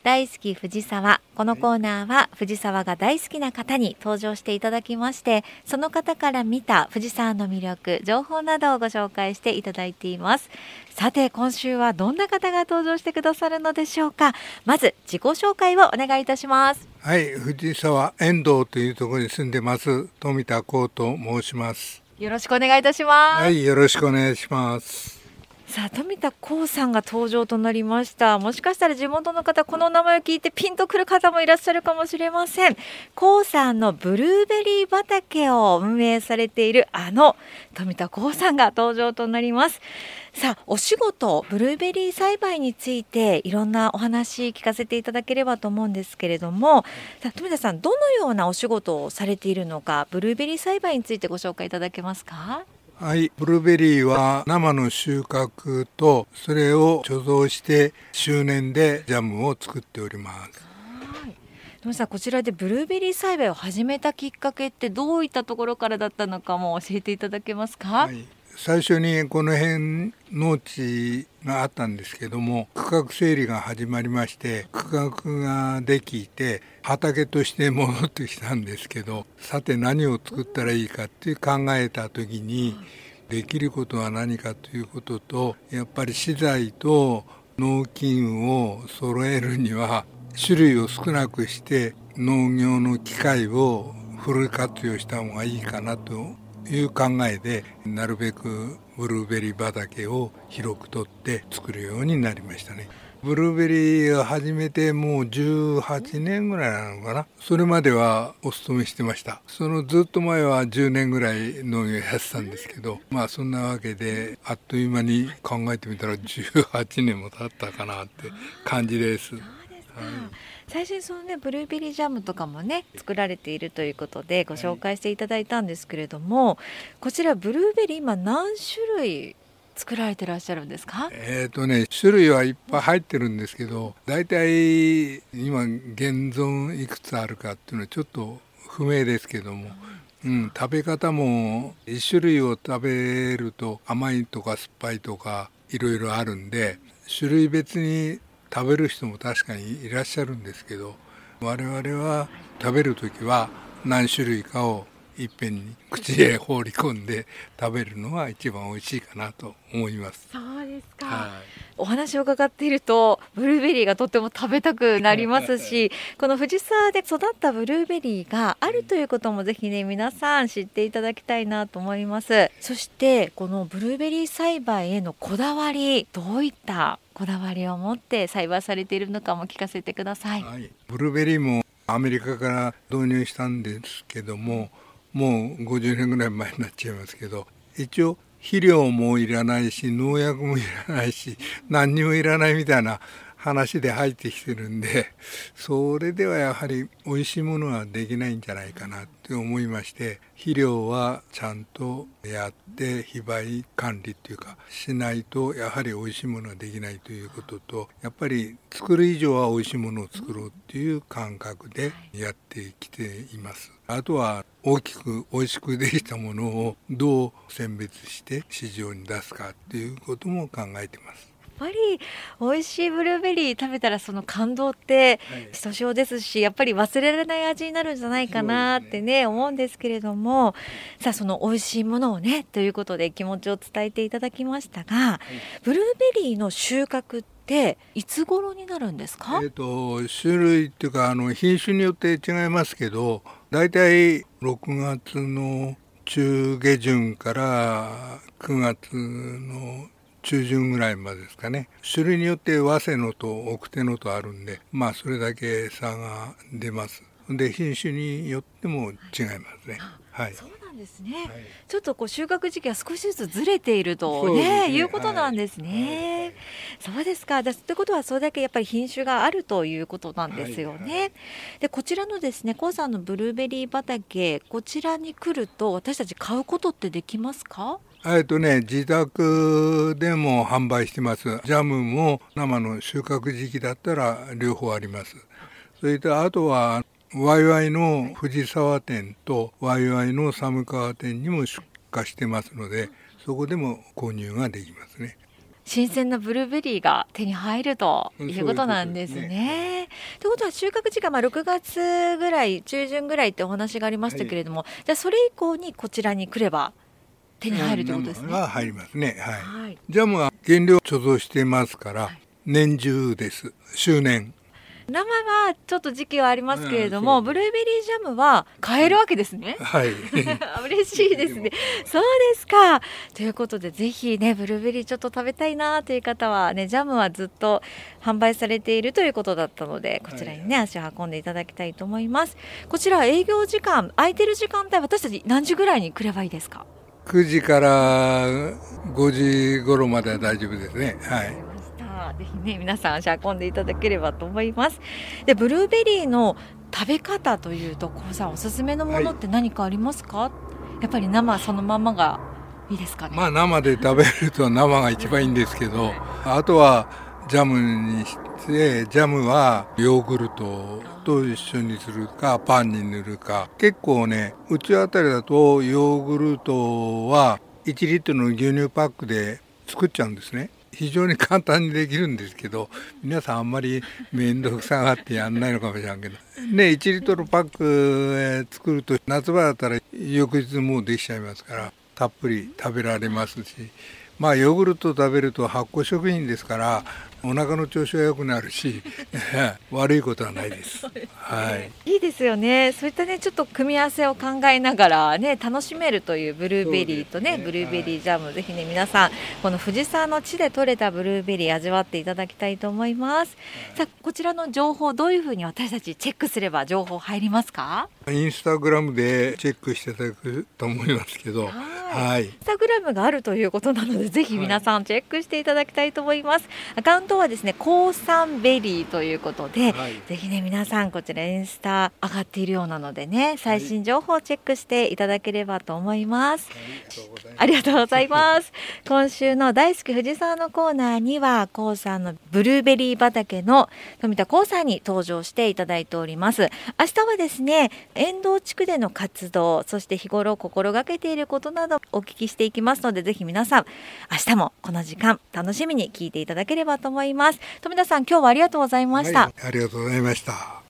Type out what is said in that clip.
大好き藤沢。このコーナーは藤沢が大好きな方に登場していただきまして、その方から見た藤沢の魅力、情報などをご紹介していただいています。さて今週はどんな方が登場してくださるのでしょうか。まず自己紹介をお願いいたします。 はい、藤沢遠藤というところに住んでます富田光と申します。 よろしくお願いいたします。 はい、よろしくお願いします。 さあ富田光さんが登場となりました。もしかしたら地元の方、この名前を聞いてピンとくる方もいらっしゃるかもしれません。光さんのブルーベリー畑を運営されている富田光さんが登場となります。さあお仕事、ブルーベリー栽培についていろんなお話聞かせていただければと思うんですけれども、さあ富田さん、どのようなお仕事をされているのか、ブルーベリー栽培についてご紹介いただけますか。 はい、ブルーベリーは生の収穫とそれを貯蔵して周年でジャムを作っております。 富田さん、こちらでブルーベリー栽培を始めたきっかけってどういったところからだったのかも教えていただけますか。 はい、最初にこの辺農地があったんですけども、区画整理が始まりまして区画ができて畑として戻ってきたんですけど、さて何を作ったらいいかって考えた時に、できることは何かということと、やっぱり資材と農機具を揃えるには種類を少なくして農業の機械をフル活用した方がいいかなという考えで、なるべくブルーベリー畑を広く取って作るようになりましたね。ブルーベリーを始めてもう18年ぐらいなのかな。それまではお勤めしてました。そのずっと前は10年ぐらい農業やってたんですけど、そんなわけであっという間に考えてみたら18年も経ったかなって感じです。 最初にそのブルーベリージャムとかも作られているということでご紹介していただいたんですけれども、こちらブルーベリー今何種類作られてらっしゃるんですか。 種類はいっぱい入ってるんですけど、だいたい今現存いくつあるかっていうのはちょっと不明ですけども、食べ方も1種類を食べると甘いとか酸っぱいとかいろいろあるんで、種類別に食べる人も確かにいらっしゃるんですけど、我々は食べるときは何種類かをいっぺんに口へ放り込んで食べるのが一番美味しいかなと思います。 そうですか、お話を伺っているとブルーベリーがとても食べたくなりますしこの藤沢で育ったブルーベリーがあるということもぜひ皆さん知っていただきたいなと思います。そしてこのブルーベリー栽培へのこだわり、どういったこだわりを持って栽培されているのかも聞かせてください。 ブルーベリーもアメリカから導入したんですけども、もう50年ぐらい前になっちゃいますけど、一応肥料もいらないし農薬もいらないし何にもいらないみたいな話で入ってきてるんで、それではやはり美味しいものはできないんじゃないかなって思いまして、肥料はちゃんとやって肥培管理っていうかしないとやはり美味しいものはできないということと、やっぱり作る以上は美味しいものを作ろうっていう感覚でやってきています。あとは大きく美味しくできたものをどう選別して市場に出すかっていうことも考えています。 やっぱり美味しいブルーベリー食べたらその感動ってひとしおですし、やっぱり忘れられない味になるんじゃないかなって思うんですけれども、さあその美味しいものをということで気持ちを伝えていただきましたが、ブルーベリーの収穫っていつ頃になるんですか。 種類っていうか品種によって違いますけど、だいたい6月の中下旬から9月の中旬ぐらいまでですかね。種類によって早生のと奥手のとあるんで、それだけ差が出ます。で品種によっても違いますね。 そうなんですね、ちょっと収穫時期は少しずつずれているということなんですね。そうですか。ということはそれだけやっぱり品種があるということなんですよね。でこちらの高さんのブルーベリー畑、こちらに来ると私たち買うことってできますか。 自宅でも販売してます。ジャムも生の収穫時期だったら両方あります。それとあとはワイワイの藤沢店とワイワイの寒川店にも出荷してますので、そこでも購入ができますね。 新鮮なブルーベリーが手に入るということなんですね。ということは収穫時間6月ぐらい中旬ぐらいってお話がありましたけれども、じゃあそれ以降にこちらに来れば手に入るということですね。 は入りますね。はい。ジャムは原料貯蔵してますから、年中です。周年。 生はちょっと時期はありますけれども、ブルーベリージャムは買えるわけですね。 はい。 嬉しいですね。そうですか。ということでぜひねブルーベリーちょっと食べたいなという方はね、ジャムはずっと販売されているということだったので、こちらにね、足を運んでいただきたいと思います。こちら営業時間、空いてる時間帯、私たち何時ぐらいに来ればいいですか ？9時から5時頃までは大丈夫ですね。はい。 ぜひね皆さん足運んでいただければと思います。でブルーベリーの食べ方というと、こうさんおすすめのものって何かありますか？やっぱり生そのままがいいですかね。 生で食べると生が一番いいんですけど、あとはジャムにして、ジャムはヨーグルトと一緒にするかパンに塗るか。結構ね、うちあたりだとヨーグルトは1リットルの牛乳パックで作っちゃうんですね。非常に簡単にできるんですけど、皆さんあんまり面倒くさがってやんないのかもしれんけどね、1リットルパック作ると夏場だったら翌日もうできちゃいますから、たっぷり食べられますし、ヨーグルト食べると発酵食品ですからお腹の調子は良くなるし悪いことはないです。はい。 いいですよね。そういったねちょっと組み合わせを考えながらね楽しめるというブルーベリーとねブルーベリージャム、ぜひね皆さんこの藤沢の地で採れたブルーベリー味わっていただきたいと思います。さあこちらの情報どういうふうに私たちチェックすれば情報入りますか？ インスタグラムでチェックしていただくと思いますけど、はい。 インスタグラムがあるということなので、ぜひ皆さんチェックしていただきたいと思います。アカウントはですね、高山ベリーということで、ぜひね皆さんこちらインスタ上がっているようなのでね、最新情報をチェックしていただければと思います。ありがとうございます。今週の大好き藤沢のコーナーには、高さんのブルーベリー畑の富田高さんに登場していただいております。明日はですね、遠藤地区での活動、そして日頃心がけていることなどお聞きしていきますので、ぜひ皆さん明日もこの時間楽しみに聞いていただければと思います。富田さん、今日はありがとうございました。 ありがとうございました。